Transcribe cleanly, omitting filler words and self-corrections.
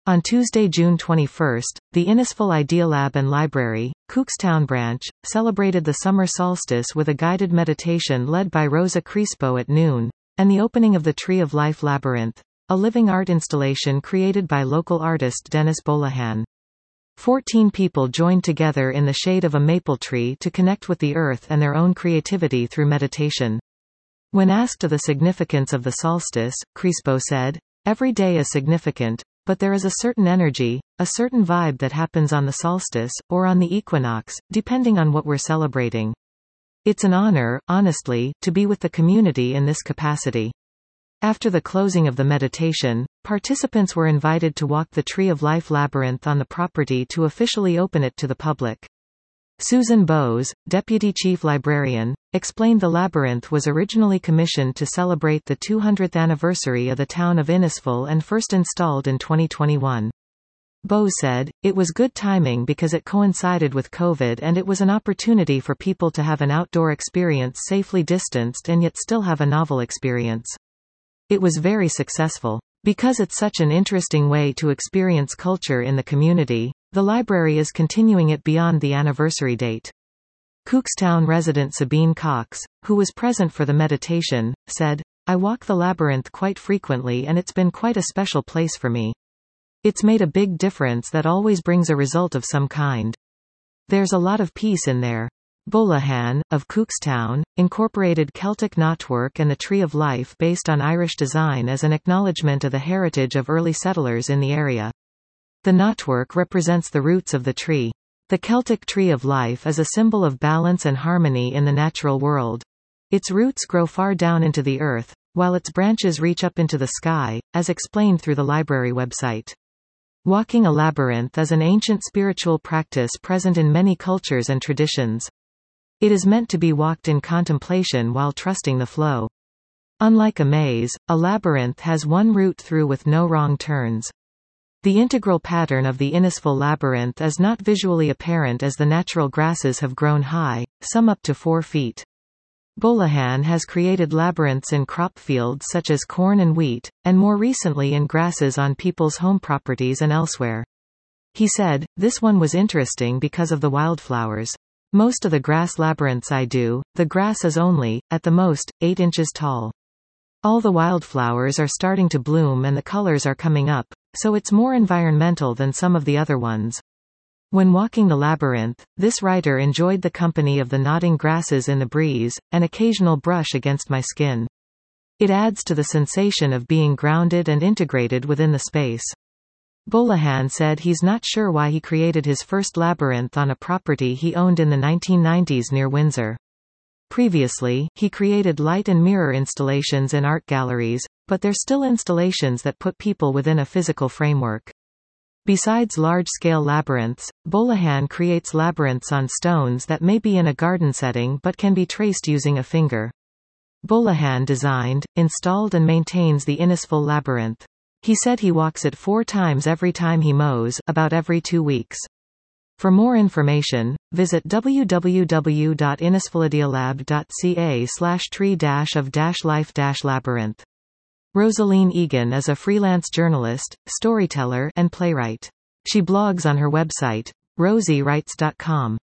On Tuesday, June 21, the Innisfil Idealab and Library, Cookstown branch, celebrated the summer solstice with a guided meditation led by Rosa Crespo at noon, and the opening of the Tree of Life Labyrinth, a living art installation created by local artist Dennis Bolahan. 14 people joined together in the shade of a maple tree to connect with the earth and their own creativity through meditation. When asked of the significance of the solstice, Crespo said, "Every day is significant, but there is a certain energy, a certain vibe that happens on the solstice, or on the equinox, depending on what we're celebrating. It's an honor, honestly, to be with the community in this capacity." After the closing of the meditation, participants were invited to walk the Tree of Life Labyrinth on the property to officially open it to the public. Susan Bowes, Deputy Chief Librarian, explained the labyrinth was originally commissioned to celebrate the 200th anniversary of the town of Innisfil and first installed in 2021. Bowes said, "It was good timing because it coincided with COVID and it was an opportunity for people to have an outdoor experience safely distanced and yet still have a novel experience. It was very successful. Because it's such an interesting way to experience culture in the community, the library is continuing it beyond the anniversary date." Cookstown resident Sabine Cox, who was present for the meditation, said, "I walk the labyrinth quite frequently and it's been quite a special place for me. It's made a big difference that always brings a result of some kind. There's a lot of peace in there." Bolahan, of Cookstown, incorporated Celtic knotwork and the Tree of Life based on Irish design as an acknowledgement of the heritage of early settlers in the area. The knotwork represents the roots of the tree. The Celtic Tree of Life is a symbol of balance and harmony in the natural world. Its roots grow far down into the earth, while its branches reach up into the sky, as explained through the library website. Walking a labyrinth is an ancient spiritual practice present in many cultures and traditions. It is meant to be walked in contemplation while trusting the flow. Unlike a maze, a labyrinth has one route through with no wrong turns. The integral pattern of the Innisfil labyrinth is not visually apparent as the natural grasses have grown high, some up to 4 feet. Bolahan has created labyrinths in crop fields such as corn and wheat, and more recently in grasses on people's home properties and elsewhere. He said, "This one was interesting because of the wildflowers. Most of the grass labyrinths I do, the grass is only, at the most, 8 inches tall. All the wildflowers are starting to bloom and the colors are coming up, so it's more environmental than some of the other ones." When walking the labyrinth, this writer enjoyed the company of the nodding grasses in the breeze, an occasional brush against my skin. It adds to the sensation of being grounded and integrated within the space. Bolahan said he's not sure why he created his first labyrinth on a property he owned in the 1990s near Windsor. Previously, he created light and mirror installations in art galleries, but they're still installations that put people within a physical framework. Besides large-scale labyrinths, Bolahan creates labyrinths on stones that may be in a garden setting but can be traced using a finger. Bolahan designed, installed and maintains the Innisfil labyrinth. He said he walks it 4 times every time he mows, about every 2 weeks. For more information, visit www.innisfilidealab.ca/tree-of-life-labyrinth. Rosaline Egan is a freelance journalist, storyteller, and playwright. She blogs on her website, rosiewrites.com.